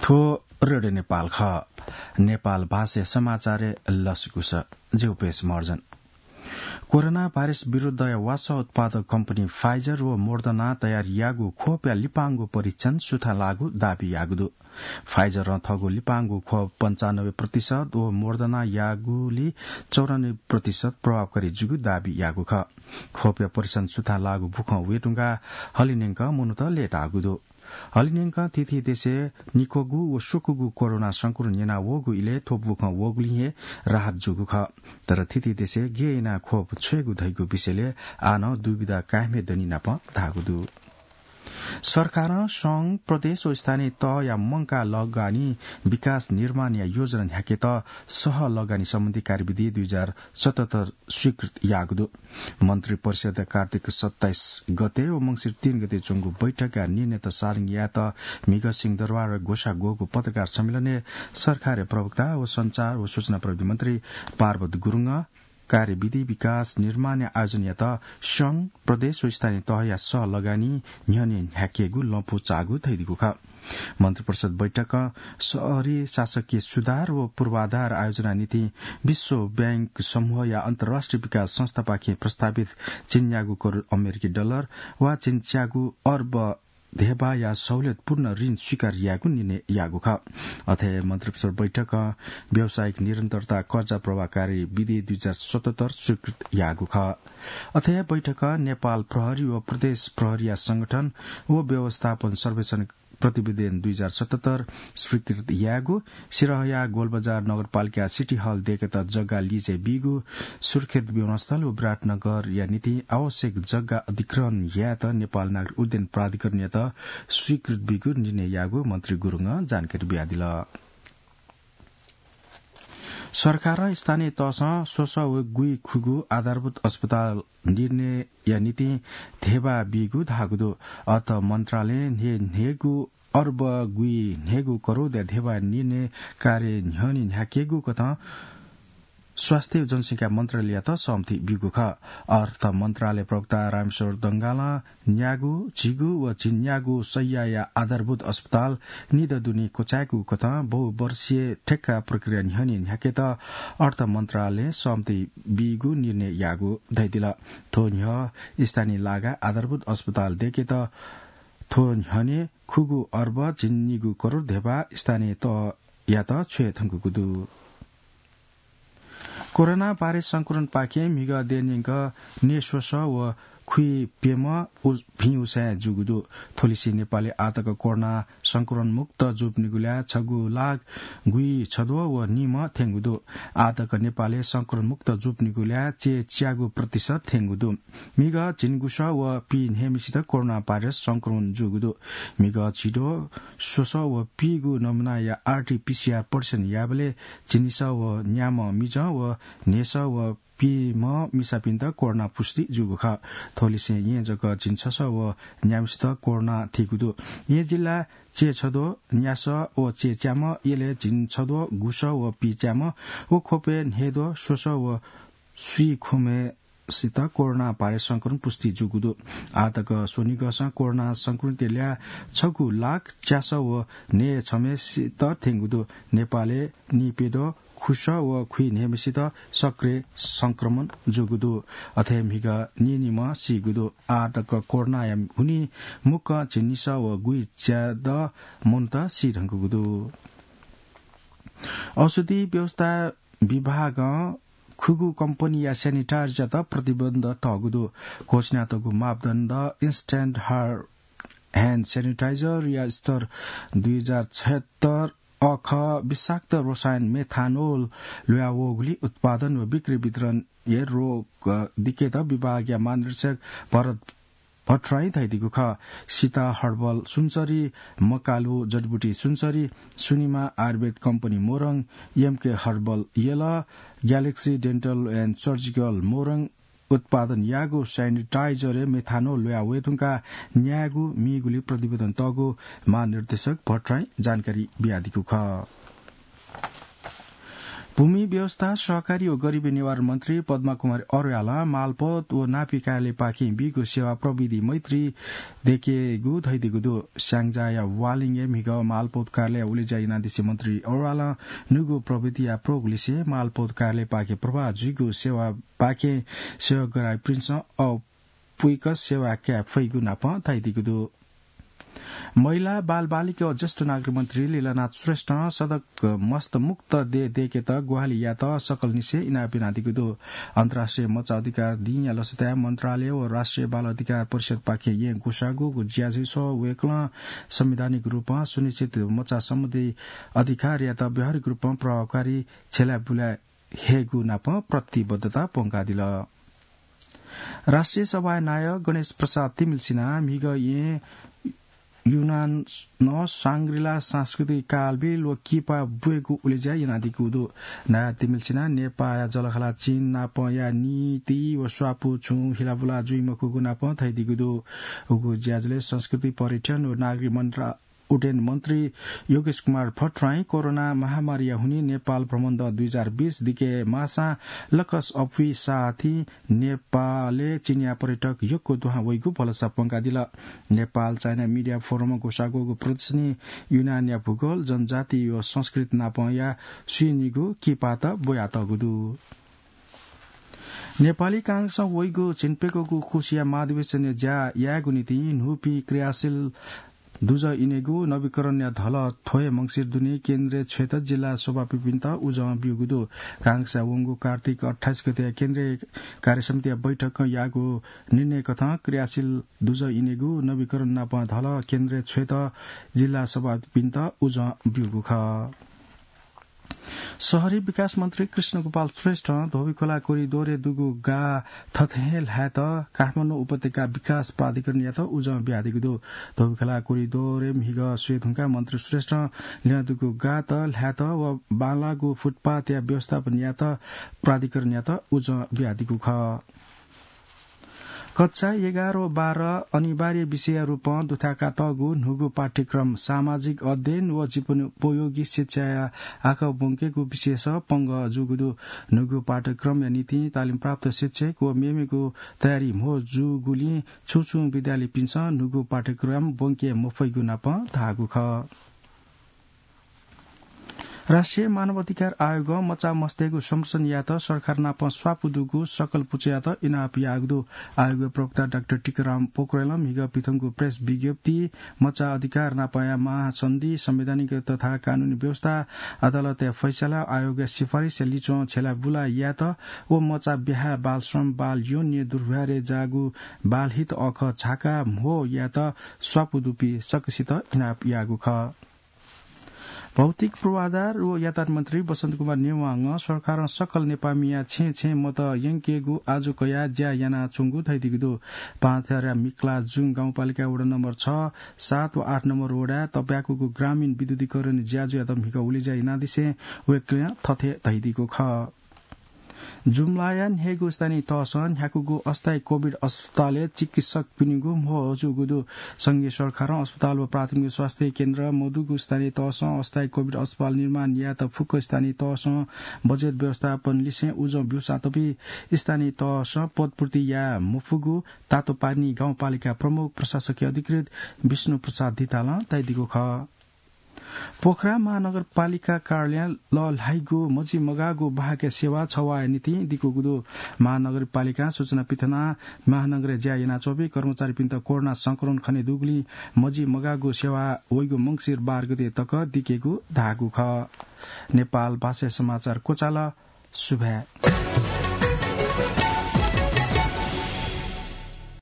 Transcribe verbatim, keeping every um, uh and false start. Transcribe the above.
थो रेडियो नेपाल ख नेपाल भाषा समाचार लसकुस जेउपेस मर्जन कोरोना भाइरस विरूद्ध वासा उत्पादक कम्पनी फाइजर व मोर्दना तयार यागु खोप्या लिपाङ्गु परीक्षण सुथा लागू दाबी यागुदु फाइजर र थगु लिपाङ्गु खोप पञ्चानब्बे प्रतिशत व मोर्दना यागुली चौरानब्बे प्रतिशत प्रभावकारी जुगु दाबी यागु ख खोप्या परीक्षण सुथा लागू भुख वेटुङ्गा हलिनेङ्क मुनुत लेट आगुदु हलिनेङ्क तिथि देशे निकोगु व सुकुगु कोरोना संक्रमण येना वोगु इले थोपबुख वोगुलिहे राहत जुगु ख तर तिथि देशे गेना खोप छेगु धैगु विषयले आन दुविधा कायमे दनि नाप धागुदु सरकार संघ प्रदेश व स्थानीय तह या मंका लगानी विकास निर्माण या योजना ह्याके त सह लगानी सम्बन्धी कार्यविधि दुई हजार सतहत्तर स्वीकृत यागुदु मन्त्री परिषद कार्तिक सत्ताइस गते व मंगिर तीन गते चुङ्गु बैठक या निर्णय त सारिङ या त मिग सिंह दरबार घोषा गोगु पत्रकार सम्मेलन सरकार प्रवक्ता व संचार व सूचना प्रविधि मन्त्री पार्वत गुरुङ कार्यविधि विकास निर्माण आयोजन या त संघ प्रदेश व स्थानीय तह या सह लगानी न्यने ह्याकेगु लम्फु चागु थैदिगु ख मन्त्री परिषद बैठक शहरी शासकीय सुधार व पूर्वाधार आयोजना नीति विश्व बैंक समूह या अन्तर्राष्ट्रिय विकास संस्था पाखे प्रस्तावित चिन्यागु करोड़ अमेरिकी डलर वा चिन्च्यागु अर्ब धेबा या सहुलियतपूर्ण ऋण स्वीकार यागु निर्णय यागु ख अथे मन्त्री परिषद बैठक व्यावसायिक निरन्तरता कर्जा प्रभावकारी विधि दुई हजार सतहत्तर स्वीकृत यागु ख अथे बैठक नेपाल प्रहरी व प्रदेश प्रहरी संगठन व व्यवस्थापन सर्वेक्षण प्रतिवेदन दुई हजार सतहत्तर स्वीकृत यागु सिरहया गोलबजार नगरपालिका सिटी हल देखेत जग्गा लिजे बिगु सुर्खेत विमानस्थल व विराटनगर या नीति आवश्यक जग्गा अधिग्रहण या त नेपाल नागरिक उड्डयन प्राधिकरण या त स्वीकृत बिगु निर्णय यागु मन्त्री गुरुङ जानकारी बियादिल सरकार स्थानीय तहसँग सोस व गुई खुगु आधारभूत अस्पताल निर्णय या नीति धेबा बिगु धागुदो अत मन्त्रालय ने नेगु अर्ब गुई नेगु करोड धेबा निर्णय कार्य न्हनि ह्याकेगु कथा स्वास्थ्य जनसंख्या मन्त्रालय त सहमति बिगु ख अर्थ मन्त्रालय प्रवक्ता रामेश्वर दंगाला न्यागु झिगु व चिन्यागु सैया या आधारभूत अस्पताल निददुनी कोचागु कथा बहुवर्षीय ठेक्का प्रक्रिया निहनि ह्याके त अर्थ मन्त्रालय सहमति बिगु निर्णय यागु दैदिल थो न्ह स्थानीय लागा आधारभूत अस्पताल देखे त थो न्हने खुगु अर्ब चिन्निगु करोड़ धेबा स्थानीय त या त छे थंगुगुदु कोरोना भाइरस संक्रमण पाके मिग देनिङ नेश्वस व खुई पेम भी उसा जुगुदु थोलिसी नेपाली आतक कोरोना संक्रमण मुक्त जुप्निगुल्या छगु लाग गुई छदो व निम थेंगुदु आतक नेपाली संक्रमण मुक्त जुप्निगुल्या चे च्यागु प्रतिशत थेंगुदु मिग चिनगुस व पी नेमिसित कोरोना भाइरस संक्रमण जुगुदु मिग छिडो सोस व पीगु नमुना या आरटीपीसीआर पर्सन याबले चिनिस व न्याम मिज व नेस व पीम मिसापिन्त कोरोना पुष्टि जुगु ख थोलिसे ये जग चिन्छस व न्यामसित कोरोना थिगुदु ये जिल्ला चे छदो न्यास व चे च्याम येले जिन छदो गुस व पी च्याम व खोपे हेदो सोस व सुई खुमे सित कोरोना भाइरस संक्रमण पुष्टि जुगुदु आतक सोनिगस कोरोना संक्रमित ल्या छगु लाख च्यास व ने छमे सित थेंगुदु नेपाले निपेदो खुश व खुई नेमिसित सक्रिय संक्रमण जुगुदु अथे मिग निनिम सिगुदु आतक कोरोना या हुनी मुख चिनिस व गुई च्याद मुन्त सिरंगुदु औषधि व्यवस्था विभाग खुगु कम्पनी या सेनिटाइजर त प्रतिबन्ध तगुदु घोषणा तगु मापदण्ड इन्स्ट्यान्ट ह्यान्ड सेनिटाइजर या स्तर दुई हजार छत्तर अख विषाक्त रसायन मेथानोल ल्यावोगुली उत्पादन व बिक्री वितरण ये रोग दिकेत विभाग या महानिर्देशक भरत भट्टराई थैदिगु ख सीता हर्बल सुनसरी मकालु जडबुटी Sunsari Sunima Ayurved company Morang M K herbal येला galaxy dental and surgical Morang उत्पादन यागु सैनिटाइजर मेथानोल या वेतुङका न्यागु मिगुली प्रतिवेदन तगु महानिर्देशक भट्टराई जानकारी बियादिगु ख भूमि व्यवस्था सहकारी व गरिबी निवारण मन्त्री पद्मा कुमारी अर्याला मालपोत व नापिकाले पाखी बिगो सेवा प्रविधि मैत्री देखेगु धैदिगुदो स्याङजाया वालिङे मिग मालपोत कार्यालय उलेजा इनादिसे मन्त्री अर्याला नुगु प्रविधि या प्रोगलिसे मालपोत कार्यालय पाखे प्रभा जुगु सेवा पाखे सेवा गराई प्रिन्स अ पुइक सेवा क्या फैगु नाप धैदिगुदो महिला बाल बालिका और ज्येष्ठ नागरिक मन्त्री लीलानाथ श्रेष्ठ सदक मस्त मुक्त दे देके त गुहाली या त सकल निसे इना बिनादिको दो अन्तर्राष्ट्रिय मचा अधिकार दिया लसता मन्त्रालय और राष्ट्रिय बाल अधिकार परिषद पाखे ये गुसागु ज्याझै सो वेक्ल संवैधानिक रूपमा सुनिश्चित मचा सम्बन्धी अधिकार या त व्यावहारिक रूपमा प्रभावकारी छेला बुला हेगु नाप प्रतिबद्धता पोंगादिल राष्ट्रिय सभा नायक गणेश प्रसाद तिमिल सिन्हा मिग ये युनान न सांग्रिला सांस्कृतिक कालबिल व किपा बुएको उलेजा यनादिको दो नया तिमिल सिन्हा नेपाल जलखला चीन नाप या नीति व स्वापु छु हिलाबुला जुइमको नाप थैदिको दो उगु ज्याजले संस्कृति पर्यटन व नागरिक मन्त्र उड्डयन मन्त्री योगेश कुमार भट्टराई कोरोना महामारी हुने नेपाल भ्रमण दुई हजार बीस दिके मासा लकस अफी साथी नेपालले चिनिया पर्यटक योगको दुहा वैगु भलसा पंका दिल नेपाल चाइना मिडिया फोरम गोसागोको प्रदर्शनी युनान या भूगोल जनजाति यो संस्कृत नापया सुनिगु किपात बोयात गुदु नेपाली कांग्रेस वैगु चिनपेको खुसिया महाधिवेशन ज्या यागु नीति नुपी क्रियाशील दुज इनेगु नवीकरण या धल थोए मंगिर दुने केन्द्रीय क्षेत्र जिल्ला सभा पिपिन्ता उज बिउगुदो कांग्रेस वंगु कार्तिक अट्ठाइस गते केन्द्रीय कार्यसमिति बैठक यागु निर्णय कथा क्रियाशील दुज इनेगु नवीकरण नाप धल केन्द्रीय क्षेत्र जिल्ला सभा पिपिन्ता उज बिउगु ख शहरी विकास मन्त्री कृष्ण गोपाल श्रेष्ठ धोबीखोला कोरिडोरे दुगु गा थथेल ह्यात काठमाडौँ उपत्यका विकास प्राधिकरण या त उज ब्यादिगु दो धोबीखोला कोरिडोरे मिग स्वेथुङका मन्त्री श्रेष्ठ लिन दुगु गा त ह्यात व बालागु फुटपाथ या व्यवस्थापन या त प्राधिकरण या त उज ब्यादिगु ख कक्षा एघार बाह्र अनिवार्य विषय रूप दुथाका तगु नुगु पाठ्यक्रम सामाजिक अध्ययन व जीवनोपयोगी शिक्षा आँखा बुङ्केको विशेष पंग जुगुदु नुगु पाठ्यक्रम या नीति तालिम प्राप्त शिक्षक व मेमेको तयारी मो जुगुली छुछु विद्यालय पिन्छ नुगु पाठ्यक्रम बुङ्के मोफैगु नाप धागु ख राष्ट्रिय मानवाधिकार आयोग मचा मस्तेगु संरक्षण या त सरकार नाप स्वापुदुगु सकल पुचे या त इनाप यागदु आयोग प्रवक्ता डाक्टर टिकाराम पोखरेल मिग पिथङको प्रेस विज्ञप्ति मचा अधिकार नापया महासन्धि संवैधानिक तथा कानूनी व्यवस्था अदालत फैसला आयोग सिफारिस लिचो छेला बुला या त ओ मचा बिहा बाल श्रम बाल यौन दुर्व्यवहार जागु बाल हित अख झाका हो या त स्वापुदुपी सकसित इनाप यागु ख भौतिक पूर्वाधार व यातायात मन्त्री बसन्त कुमार नेवाङ सरकार सकल नेपामिया छे छे मत यङकेगु आजु कया ज्या याना चुङ्गु थैदिगु पाँचरा मिक्ला जुङ गाउँपालिका वडा नम्बर छ सात व आठ नम्बर वडा तप्याकुको ग्रामीण विद्युतीकरण ज्याजु या त मिक उलिजा इनादिसे वेक्ल्या थथे थैदिगु ख जुमलायन हेगु स्थानीय तहसन ह्याकुगु अस्थायी कोविड अस्पताल चिकित्सक पिनिगु मोजुगुदु संघीय सरकार अस्पताल व प्राथमिक स्वास्थ्य केन्द्र मोदुगु स्थानीय तहस अस्थायी कोविड अस्पताल निर्माण या त फुक स्थानीय तहस बजेट व्यवस्थापन लिसे उज ब्युसातपी स्थानीय तहस पदपूर्ति या मुफुगु तातो पानी गाउँपालिका प्रमुख प्रशासकीय अधिकृत विष्णु प्रसाद धिताल तैदिगु ख पोखरा महानगरपालिका कार्यालय ल लाइगु मजी मगागु बाहके सेवा छवाय नीति दिकुगुदु महानगरपालिका सूचना पिथना महानगर ज्या याना चौबी कर्मचारी पिन्त कोरोना संक्रमण खने दुगली मजी मगागु सेवा वैगु मंगिर बार गते तक दिकेगु धागु ख नेपाल भाषा समाचार कोचाला सुभा